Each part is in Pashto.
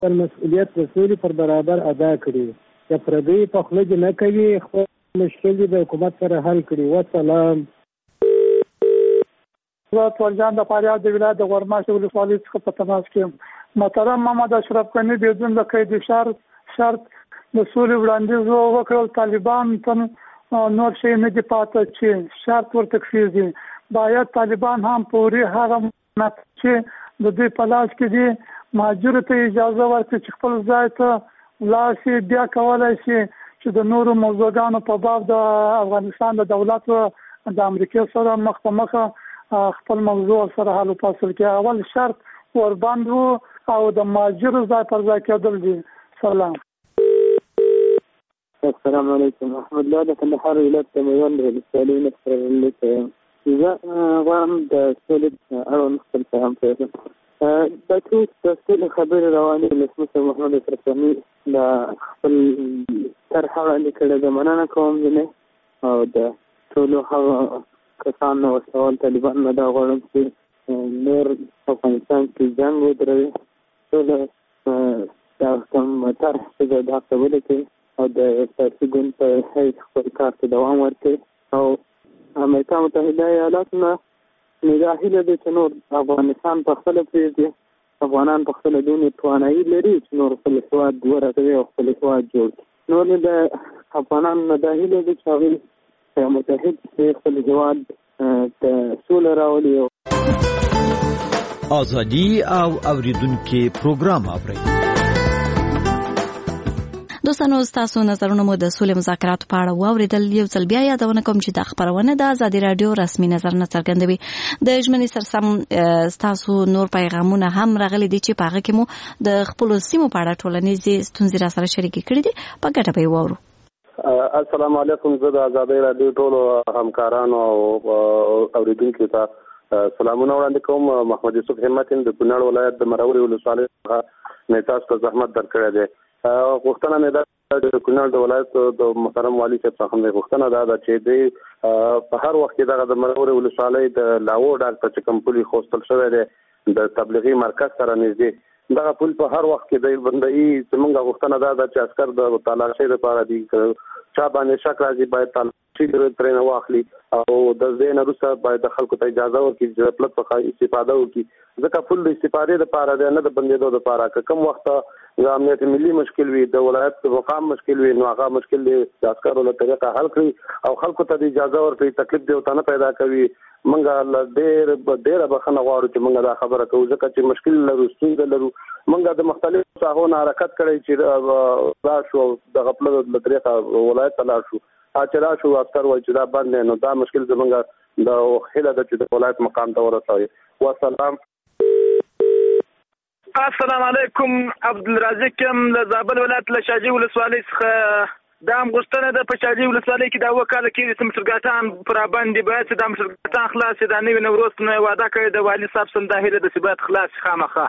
خپل مسؤلیت د سولې پر برابر ادا کړي، د پردیو په خوله کې نه کوي، خپل مشکل د حکومت سره حل کړي. وسلام. زه ټولجان د فاریاب د ولایت د غورماشې ولسوالۍ څخه په تماس کې یم. محترم محمد اشرف غني بدون د قید شرط د سولې وړاندیز وکړل. طالبان ته نور شی نه دی پاتې چې شرط ورته کېږي. باید طالبان هم پوری هغه چې د دوی په لاس کې دي مهاجرو ته اجازه ورکړي چې خپل ځای ته ولاړ شي. بیا کولی شي چې د نورو موضوعګانو په باب د افغانستان د دولت د امریکا سره مخ په مخه خپل موضوع سره حل وپاصل کړي. اول شرط ورباند وو او د مهاجرو ځای پر ځای کېدل دي. سلام. السلام علیکم. احمد الله د کندهار ولایت د میوند ولسوالۍ نه خبرلیک یم. زه غواړم د سولې اړوند خپل پیغام پرېږدم. دا چې د سولې خبرې روانې ولسمشر محمد اشرف غني د خپل طرحه وړاندې کړې ده. مننه کوم ځینې او د ټولو هغه کسانو وسول طالبان نه دا غواړم چې نور افغانستان کې جنګ ودروي. ټول دا کوم طرح چې د هڅولو کې او د سیاسي ګوند په حیث خپل کار ته دوام ورکړي او امریکا متحده ایالاتو نه دا هیله ده چې نور افغانستان په خپله پرېږدي. افغانان په خپله دومره توانایي لري چې نور خپل هېواد ورغوي او خپل هېواد جوړ کړي. نور د افغانانو نه دا هیله ده چې هغوی متحد شي، خپل هېواد ته سوله راولي. ازادي او اوریدونکو پروګرام اورئ. دوستانو تاسو نظرونه مو د سولې مذاکرات په اړه واوریدل. یو ځل بیا یادونه کوم چې د خبرونه د ازادي رادیو رسمي نظر نه څرګندوي. د ژمنې سرسم تاسو نور پیغامونه هم راغلي دي چې په هغه کې مو د خپل سیمو په اړه ټولنیزې ستونزې را سره شریکې کړې دي. په ګټه به یې واورو. السلام علیکم. زه د ازادي رادیو ټولو همکارانو او اوریدونکو ته سلامونه وړاندې کوم. محمد یوسف همت د کونړ ولایت د مروري ولسوالۍ څخه مې تاسو ته زحمت درکړی دی. غوښتنه مې ده د کونړ د ولایت د محترم والي صاحب څخه مې غوښتنه ده چې دوی په هر وخت کې دغه د مروري ولسوالۍ د لاوو ډاګ ته چې کوم پل ایښودل شوی دی د تبلیغي مرکز سره نږدې، دغه پل په هر وخت کې د بندۍ زموږ غوښتنه ده چې عسکر د تالاشۍ لپاره دي چا باندې شک راځي باید تالاشۍ ترېنه واخلي او د دې نه وروسته باید د خلکو ته اجازه ورکړي چې د پلک څخه استفاده وکړي. ځکه پل د استفادې لپاره دی نه د بندېدو لپاره. که کوم وخت د امنیت ملي مشکل وي، د ولایت د مقام مشکل وي، نو هغه مشکل د عسکرو له طریقه حل کړي او خلکو ته د اجازه ورکړي. تکلیف دې ورته نه پیدا کوي. موږ ډېره بخښنه غواړو چې موږ دا خبره کوو ځکه چې مشکل لرو، ستونزه لرو. موږ د مختلفو ساحو نه حرکت کړی چې لاړ شو دغه پله له طریقه ولایت ته لاړ شو. چې راشو عسکر وایي چې دا بند دی، نو دا مشکل زموږ د هیله ده چې د ولایت مقام ته ورسوي. وسلام. السلام علیکم. عبدالرزاق یم له زابل ولایت له شاجي ولسوالۍ څخه. دا هم غوښتنه ده په شاجي ولسوالۍ کې دا اووه کاله کېږي چې مشرګاټان پر باندې باید چې دا مشرګاټان خلاص شي. دا نوي نوروز نه وعده کړې د والي صاحب سم دا هیله ده چې باید خلاص شي خامخا.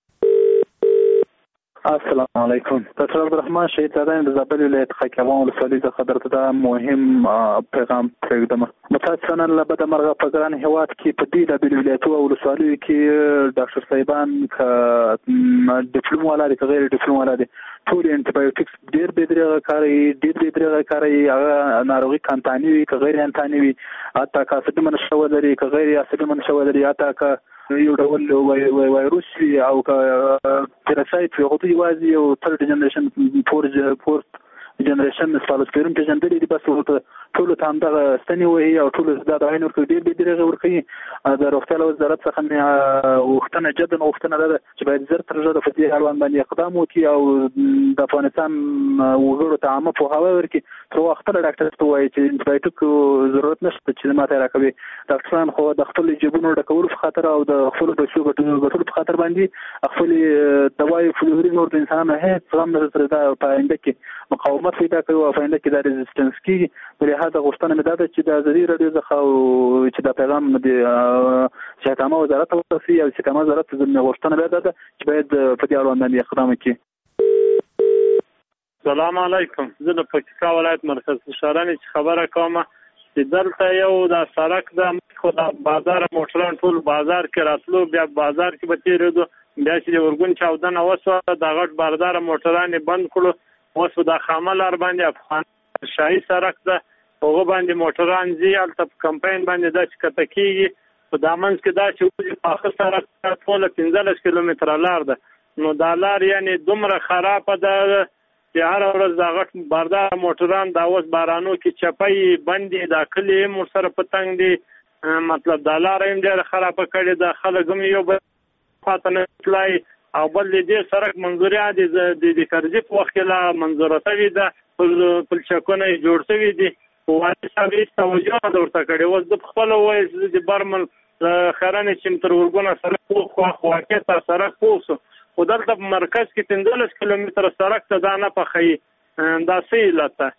السلام علیکم. ډاکټر عبدالرحمن شهید زاده د زابل ولایت خاکیوان ولسوالۍ څخه درته دا مهم پیغام پرېږدم. متاسفانه له بده مرغه په ګران هېواد کې په دې بېلابېلو ولایتونو او ولسوالیو کې ډاکټر صاحبان که ډیپلوم والا دي که غیر ډیپلوم والا دي ټول انټیبایوټیکس ډېر بې درېغه کاروي. هغه ناروغي کانتاني وي که غیر انتاني وي، حتی که اسیدي منشأ ولري که غیر اسیدي منشأ ولري، حتی که یو ډول وایروس وي او که پیراسایت وي، هغه ته یوازې یو تھرډ جنریشن فورث جنریشن سپالوسپیرم پېژندلي دي. بس ټولو ته همدغه ستنې وهي او ټولو دا دوايانې ورکوي، ډېر بې درېغه ورکوي. د روغتیا له وزارت څخه مې جدا غوښتنه ده چې باید زر تر ژره په دې اړوند باندې اقدام وکړي او د افغانستان وګړو ته عامه پوهاوی ورکړي. تر وخته ډاکټر ته وایي چې انټیبایوټیک ضرورت نشته چې ماته راکوي. ډاکټران خو د خپل جیبونو ډکولو په خاطر او د خپلو پیسو ګټلو په خاطر باندې خپل دوایي فلوري نور د انسانانو هیڅ غم نه سره دا په آینده کې مقاومت پیدا کوي او په آینده کې دا ریزسټنس کېږي. لهدا غوښتنه مې دا ده چې د ازادي راډیو څخه چې دا پیغام د شهکامه وزارت ته ورسي او شهکامه وزارت ته زموږ غوښتنه دا ده چې باید په دې اړوند باندې اقدام وکړي. سلام علیکم. زه د پکتیکا ولایت مرکز شهرانې خبره کوم چې دلته یو د سړک د خو د بازار موټران ټول بازار کې راتلو، بیا بازار کې به تېرېدو بیا چې د ورګون چاودنه وسوه د غټ باردار موټرانې بند کړو اوس د خامه لار باندې افغان شاهي سړک ده هغه باندې موټران ځي هلته په کمپاین باندې دا چې کته کېږي په دا منځ کې دا چې وځي پاخه سړک ټوله 15 کیلومتره لار ده نو دا لار یعنې دومره خرابه ده چې هره ورځ دا غټ باردار موټران دا اوس بارانو کې چپۍ بندې دا کلي هم ورسره په تنګ دي مطلب دا لاره هم ډېره خرابه کړې ده خلک هم یو بل خواته نه تلای او بل دې سړک منظوریه د کرزي په وخت کې لا منظوره شوې ده پلچکونه یې جوړ شوي دي والي صاحب هېڅ توجه نه ده ورته کړې اوس د خپله وایي زه د برمل خرنې چې تر ورګونه سړک خواکې ته سړک پوه شو خو دلته په مرکز کې 15 کیلومتره سړک ته دا نه پخوي دا څه علت ده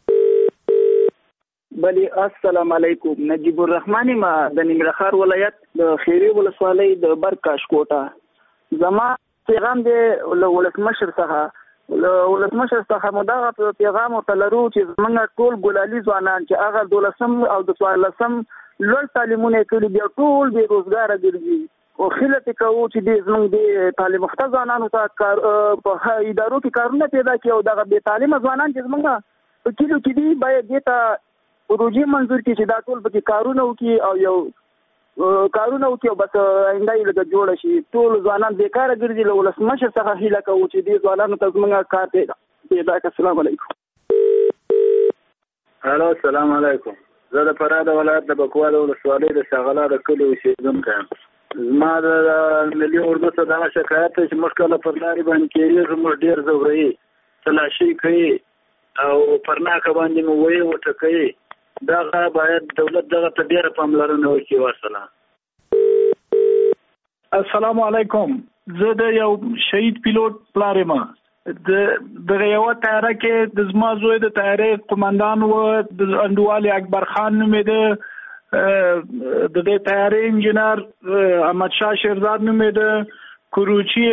بلی السلام علیکم نجیب الرحمن ما د ننګرهار ولایت د خیری ولسوالۍ د برکاش کوټه زما پیغام دی ولسمشر څخه مداغه پیغام ورته چې زمونږ ټول ګلالي ځوانان چې هغه 12 او د 14 لوړ تعلیمونه کوي بیا ټول بې روزګاره ګرځي او خلک کوي چې د زمونږ د تعلیم یافته ځوانانو ته په ادارو کې کارونه پیدا کړي او دغه بې تعلیمه ځوانان چې زمونږ په کلیو کې دي باید دې ته پروژې منظور کړي چې دا ټول پکې کارونه وکړي او یو کارونه وکړي او بس آینده یې لږ جوړه شي ټول ځوانان بیکاره ګرځي له ولسمشر څخه هیله کوو چې دې ځوانانو ته زمونږ کار پیدا کړي السلام علیکم هلو السلام علیکم زه د فراه د ولایت د بکوال ولسوالۍ د شغله د کلي اوسېدونکی یم زما د ملي اردو څخه دغه شکایت دی چې موږ کله پر لارې باندې کېږي موږ ډېر ځوروي تلاشي کوي او پر ناکه باندې مو وایي وټکوي دغه باید دولت دغه ته ډېره پاملرنه وکړي ورسره السلام علیکم زه د یو شهید پیلوټ پلار یم دغه یوه تیاره کې د زما زوی د تیارې قمندان و د انډوالي اکبر خان نومېده د دې تیارې انجینر احمد شاه شیرزاد نومېده کروچي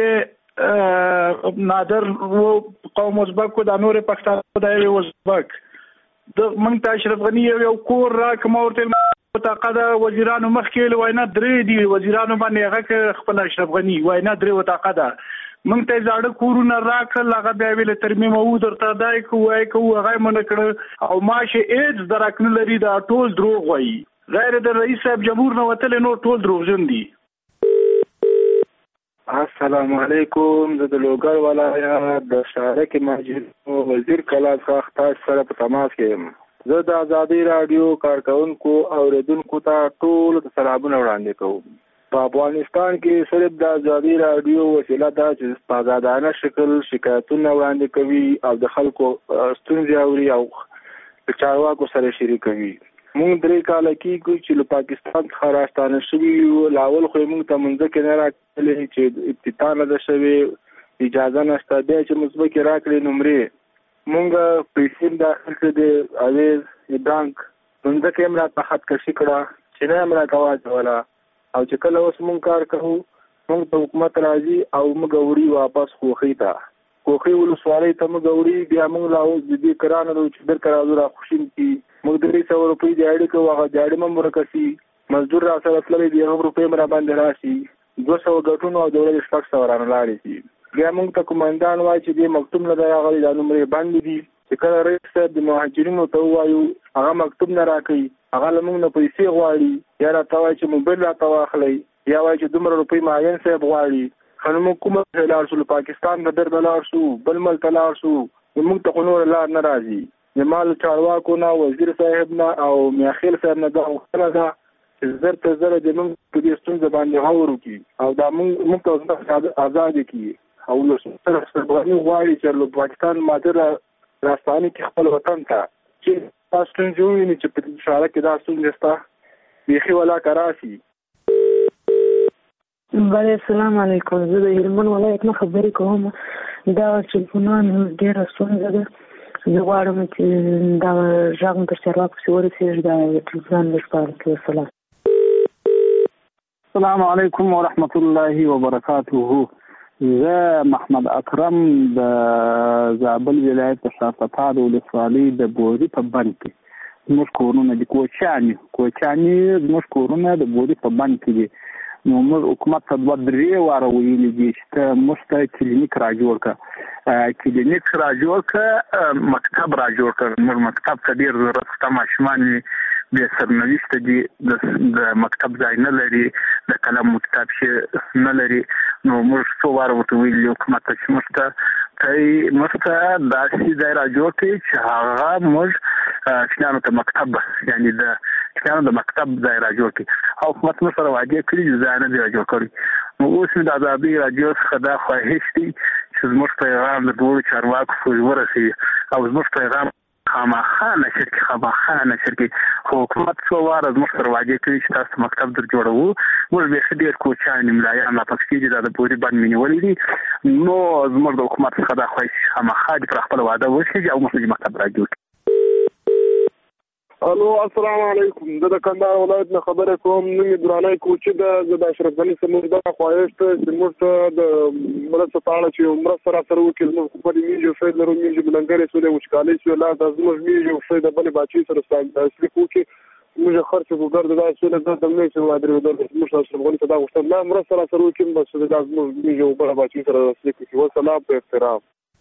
نادر و قوم ازبک و د نورې پښتانه د یوې ازبک د موږ ته اشرف غني یو کور راکړه ما ورته وطاقه د وزیرانو مخکې ویل وایي نه 3 دي وزیرانو باندې هغه خپل اشرف غني وایي نه 3 وطاقه ده موږ ته زاړه کورونه راکړل هغه بیا ویل ترمیم او درته دای کوی هغه منع کړ او ماشه ایډز درکنه لري دا ټول دروغ وایي غیر د رئیس صاحب جمهور نه وتل نو ټول دروغجن دي السلام علیکم زه د لوګر ولایت د شارک ماجد وزیر کلاب خاخ تاسو سره په تماس کې یم زه د ازادي رادیو کارکونکو او اوریدونکو ته ټول سلامونه وړاندې کوم په افغانستان کې صرف د ازادي رادیو وسیله ده چې په آزادانه شکل شکایتونه وړاندې کوي او د خلکو ستونزې اوري او د چارواکو سره شریکوي مونږ 3 کال کېږي چې له پاکستان څخه راستانه شوي یو لاول خو مونږ ته منځکې نه راکړلې چې ابتدا نه ده شوې اجازه نشته بیا چې مثبتې راکړې نمرې مونږ پیسې داخل کړې د اویز بانک منځکې هم راته خطکشي کړه چې نه هم راته واچوله او چې کله اوس مونږ کار کوو مونږ ته حکومت راځي او موږ وړي واپس خوخي ته کوخي ولسوالۍ ته موږ وړي بیا موږ لا اوس د دې کرانه چې درکه راځو را خوشیم کی موږ 300 روپۍ د اړې کوو هغه د اړې ممبر کسي مزدور را سره تللی دی هغه روپۍ مرا باندې راشي 200 غټونو او د ورځې شپږ سوه رانه لاړې شي بیا موږ ته کومندان وایي چې دې مکتوب نه دی هغه د نمرې باندې دي چې کله رئیس صاحب د مهاجرینو ته ووایو هغه مکتوب نه راکوي هغه له موږ نه پیسې غواړي یا راته وایي چې موبایل راته واخلئ یا وایي چې دومره روپۍ معین صاحب غواړي خو موږ کومه ځای لاړ شو پاکستان ته درته لاړ شو بل ملک ته لاړ شو موږ ته خو نوره لار نه راځي زما له چارواکو نه وزیر صاحب نه او میاخیل صاحب نه دا غوښتنه ده چې زر ته زره د موږ په دې ستونزه باندې غور وکړي او دا موږ ته ازادي کړي او له سره افغاني غواړي چې له پاکستان ماته راستانه کې خپل وطن ته چې تاسو څنګه وینئ چې په شاره کې دا ستونزه شته بیخي ولا کراسي بله السلام علیکم زه د هلمند ولایت نه خبرې کوم دا ټلیفونان ډېره ستونزه ده زه غواړم چې دا غږ مو تر چارواکو پسې ورسېږي دا ټلیفونان لږ پاره کړي وسلام السلام علیکم ورحمة الله وبرکاته زه محمد اکرم د زابل ولایت د شافتاد ولسوالۍ د بوري په بند کې زموږ کورونه دي کوچاني زموږ کورونه د بوري په بند کې دي نو موږ حکومت ته 2-3 واره ویلي دي چې موږ ته کلینیک را جوړ کړه مکتب را جوړ کړه موږ مکتب ته ډېر ضرورت شته ماشومان به سرنوشت دي د مکتب ځای نه لري د قلم کتاب شي نه لري نو موږ څو واره ورته ویلي حکومت ته چې موږ ته داسې ځای را جوړ کړي چې هغه موږ شنانو ته مکتب یعنی د شنانو د مکتب ځای را جوړ کړي او حکومت موږ سره وعده کړي چې ځای نه دی را جوړ کړي نو اوس د ازادۍ راډیو څخه دا خواهش دی چې زموږ پیغام د ټولو چارواکو پورې ورسېږي او زموږ پیغام خامخا نشر کې خو حکومت څو واره زموږ سره وعده کړي چې تاسو مکتب در جوړوو موږ بیخي ډېر کوچیان ملایان لا پکې دي دا د پورې باندې مې نیولي دي نو زموږ د حکومت څخه دا خواهش خامخا دي پر خپل وعده وشي او موږ مکتب را جوړ الو السلام علیکم د کندهار ولایت نه خبره کوم نومي درانه کوچي د اشرف غني سمور د خواهش ته چې موږ د مرسته پاړه چې مرسته را سره وکړو نو په دې میجو فید لرو میجو بلنګره سولې وچکالي سو لا د زموږ میجو فید د بل باچی سره ستاسو کوکي موږ خرڅ وګړو د سولې د دمه چې وادرو د موږ اشرف غني ته دا غوښتل لا مرسته را سره وکړو بس د زموږ میجو بل باچی سره ستاسو کوکي وسلام په احترام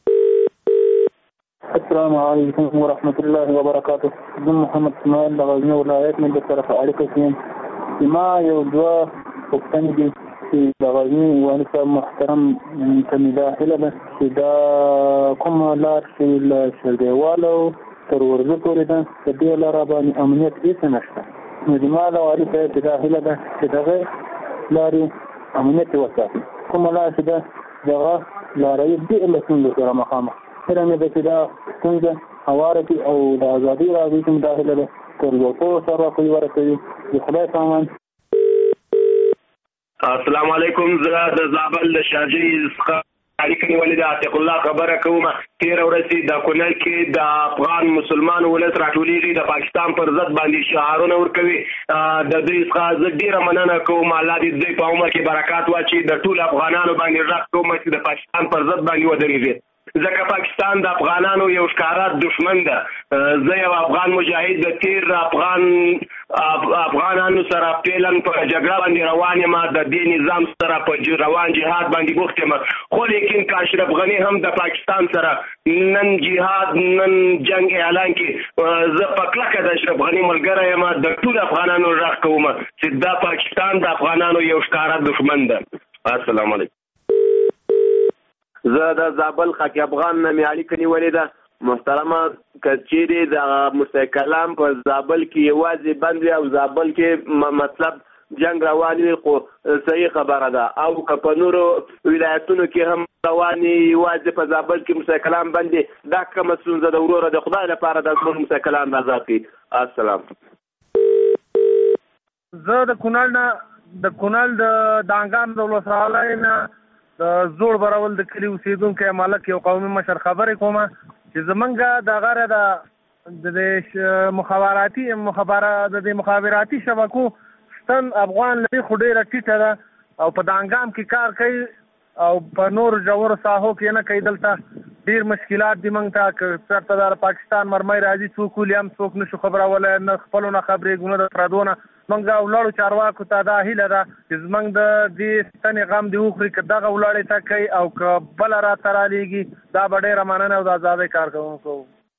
السلام علیکم ورحمۃ اللہ وبرکاتہ زه محمد اسماعیل د غزنی ولایت نه د طرفه اړیکه کوم ما یو دوه پوښتنې دي چې د غزنی والي صاحب محترم ته مداخله ده چې دا کوم لار چې له شلګیوالو تر ورځو پورې ده په دې لاره باندې امنیت هېڅ نشته نو زما له والي صاحب مداخله ده چې دغه لارې امنیت وساتي کومه لار چې ده دغه لاره یې ډېر له ستونزو سره مخامخ څرنګه ده چې دا ستونزه هواره کړي او د ازادۍ راډیو کې مداخله ده تر یو څو چارواکو یې ورکوي د خدای سامان السلام علیکم زه د زابل د شارجې څخه اړیکه نیولې ده عتیق الله خبره کوم تېره ورځ د کونړ کې د افغان مسلمان ولس راټولېږي د پاکستان پر ضد باندې شعارونه ورکوي د دوی څخه زه ډېره مننه کوم الله دې دوی په عمر کې برکات واچوي د ټولو افغانانو باندې غږ کوم چې د پاکستان پر ضد باندې ودرېږي ځکه پاکستان د افغانانو یو ښکاره دشمن ده زه یو افغان مجاهد د تیر افغانانو سره پیلن په جګړه باندې روان یم د دې نظام سره په روان جهاد باندې بوخت یم خو لیکن که اشرف غني هم د پاکستان سره نن جهاد نن جنگ اعلان کړي زه په کلکه د اشرف غني ملګری یم د ټولو افغانانو غږ کوم چې دا پاکستان د افغانانو یو ښکاره دشمن ده السلام علیکم زه د زابل خاک افغان نه مې اړیکه نیولې ده محترمه که چیرې د موسی کلام په زابل کې یوازې بند وي او زابل کې مطلب جنگ روان وي خو صحیح خبره ده او که په نورو ولایتونو کې هم روان یوازې په زابل کې موسی کلام بند وي دا کومه ستونزه ده وروره د خدای لپاره د موسی کلام آزاد کړي السلام زه د کونړ د دانګام د ولسوالۍ نه د زوړ براول د کلي اوسېدونکی مالک یو قومي مشر خبرې کومه چې زمونږ دغه د مخابراتي شبکو ستن افغان لري خو ډېره ټیټه ده او په دانګام کې کار کوي او په نور ژورو ساحو کې نه کوي دلته ډېر مشکلات دي موږ ته که چېرته د پاکستان مرمۍ راځي څوک ولي هم څوک نشو خبرولی نه خپلو نه خبرېږو نه د پردو نه موږ ولاړو چارواکو ته دا هیله ده چې زموږ د دې ستنې غم دې وخوري که دغه ولاړې ته کوي او که بله راته رالیږي دا به ډېره مننه او د ازادۍ کارکوونکو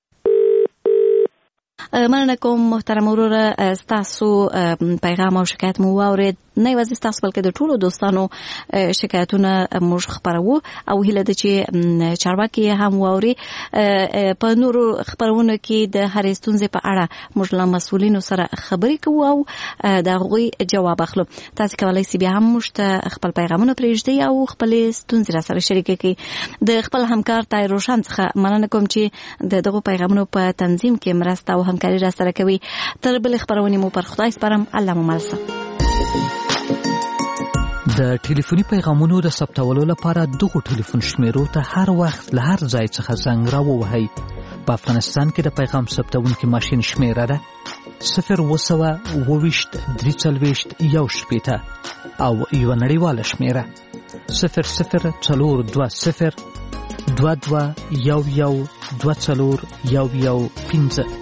مننه کوم محترم وروره ستاسو پیغام او شکایت مو واورید نه یوازې ستاسو بلکې د ټولو دوستانو شکایتونه موږ خپروو او هیله ده چې چارواکي هم واوري په نورو خپرونو کې د هرې ستونزې په اړه موږ له مسؤلینو سره خبرې کوو او د هغوی جواب اخلو تاسو کولی شئ بیا هم موږ ته خپل پیغامونه پرېږدئ او خپلې ستونزې را سره شریکې کړئ د خپل همکار طاهر روشن څخه مننه کوم چې د دغو پیغامونو په تنظیم کې مرسته او همکاري را سره کوي تر بلې خپرونې مو پر خدای سپارم الله مو مل شه د ټلیفوني پیغامونو د ثبتولو لپاره دغو ټلیفون شمیرو ته هر وخت له هر ځای څخه زنګ راووهئ. په افغانستان کې د پیغام ثبتونکي ماشین شمیره ده 020-340-1 او یوه نړیواله شمیره 00-420-22-11-24-15.